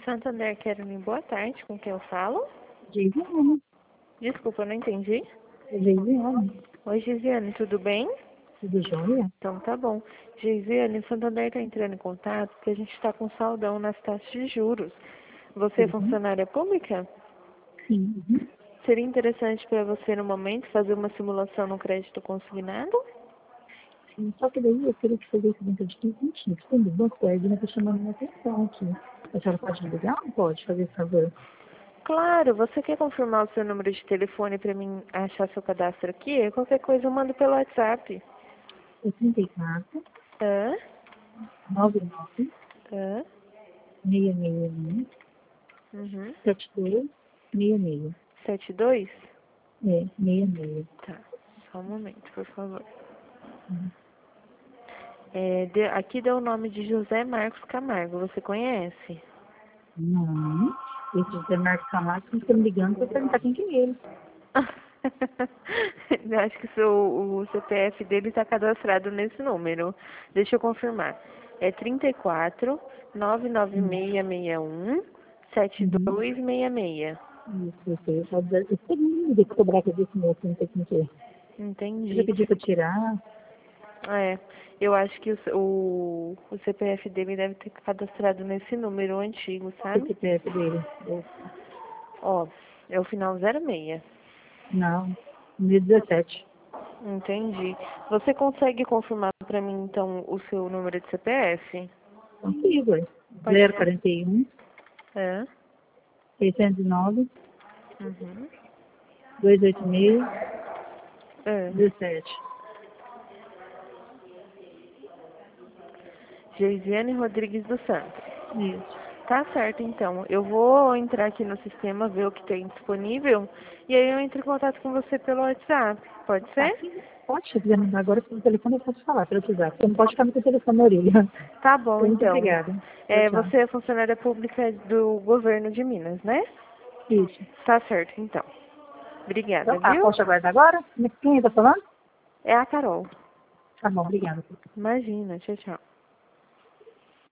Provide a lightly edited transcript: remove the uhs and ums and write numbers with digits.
Santander Academy, boa tarde, com quem eu falo? Geisiane. Desculpa, eu não entendi. Geisiane. Oi, Gisiane, tudo bem? Tudo jóia? Então tá bom. Gisiane, o Santander está entrando em contato porque a gente está com saldão nas taxas de juros. Você é Uhum. funcionária pública? Sim. Uhum. Seria interessante para você, no momento, fazer uma simulação no crédito consignado? Sim. Só que daí eu teria que fazer isso dentro de 15 minutinhos. Tem do banco, a Edna está chamando minha atenção aqui. A senhora pode me ligar ou não pode fazer esse favor? Claro, você quer confirmar o seu número de telefone para mim achar seu cadastro aqui? Qualquer coisa eu mando pelo WhatsApp. É 34 Hã? 99 Hã? 661 Uhum. 7266. 72? É, 66. Tá, só um momento, por favor. Uhum. Aqui deu o nome de José Marcos Camargo, você conhece? Não. Esse José Marcos Camargo, que está me ligando para perguntar quem que é ele. Eu acho que o CPF dele está cadastrado nesse número. Deixa eu confirmar. É 34 Uhum. 99661 Uhum. 7266. Isso, eu sei. Eu vou dizer, todo mundo me cobrar que eu disse moço, não sei quem que é. Eu já Entendi. pedi para tirar. É, eu acho que o CPF dele deve ter cadastrado nesse número antigo, O sabe? CPF dele. Ó, é o final 06. Não, 2017. Entendi. Você consegue confirmar para mim, então, o seu número de CPF? Consigo, é. Pode ser. 041 É. 609 Uhum. 286 É. 17. Geisiane Rodrigues dos Santos. Isso. Tá certo, então. Eu vou entrar aqui no sistema, ver o que tem disponível, e aí eu entro em contato com você pelo WhatsApp. Pode Tá, ser? sim. Pode, se quiser mandar agora pelo telefone, eu posso falar, pelo WhatsApp. Você não pode ficar com o telefone na orelha. Tá bom, Então, muito então. obrigada. Tchau, tchau. Você é funcionária pública do governo de Minas, né? Isso. Tá certo, então. Obrigada, Então tá, viu? posso aguardar agora? Quem está falando? É a Carol. Tá bom, obrigada. Imagina, tchau, tchau.